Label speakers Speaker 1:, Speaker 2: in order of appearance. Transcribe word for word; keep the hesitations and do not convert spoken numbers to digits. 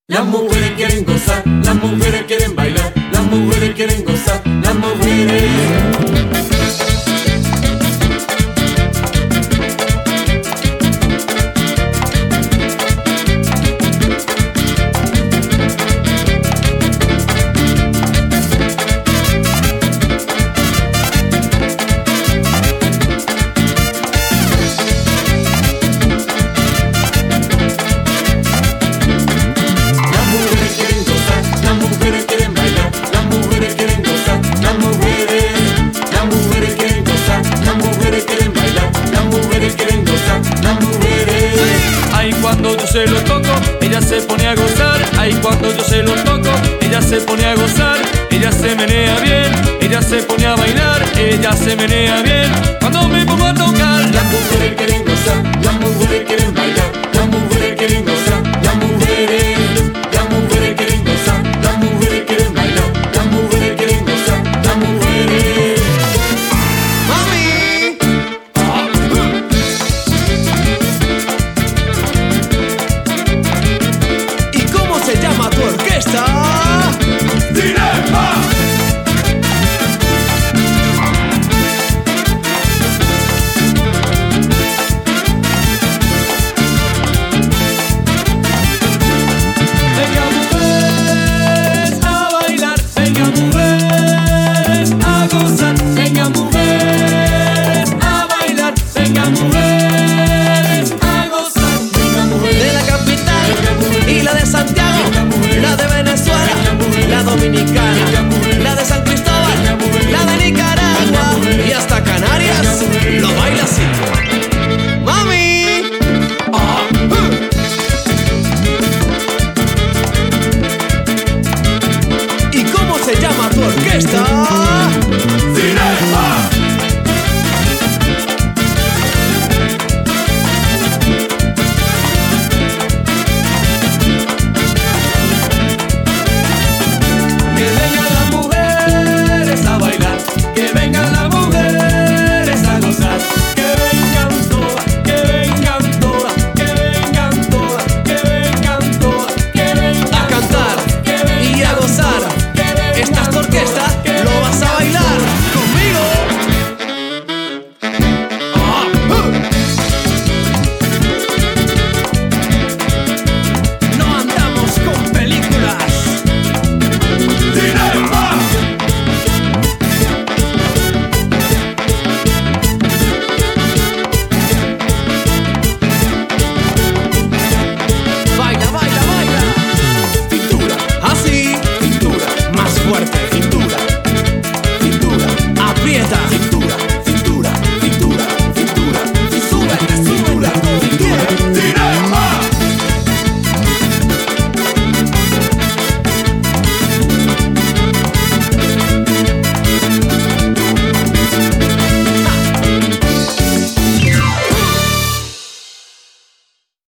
Speaker 1: Las mujeres quieren gozar, las mujeres quieren bailar, las mujeres quieren gozar, las mujeres.
Speaker 2: Cuando yo se lo toco, ella se pone a gozar. Ay, cuando yo se lo toco, ella se pone a gozar. Ella se menea bien, ella se pone a bailar. Ella se menea bien cuando me pongo a tocar.
Speaker 1: Las mujeres quieren gozar, las mujeres quieren bailar, las mujeres quieren gozar, las mujeres. Las mujeres quieren gozar, las mujeres quieren bailar, las mujeres quieren gozar, las mujeres.
Speaker 3: ¡Mami! ¿Se llama tu orquesta?
Speaker 1: ¡Dilema!
Speaker 2: Venga mujeres a bailar, venga mujeres a gozar, venga mujeres a bailar, venga mujeres a gozar, venga mujeres
Speaker 3: de la capital y la de Santiago, la de Venezuela, la dominicana, la de San Cristóbal, la de Nicaragua y hasta Canarias lo baila así. ¡Mami! Ah, uh. ¿Y cómo se llama tu orquesta?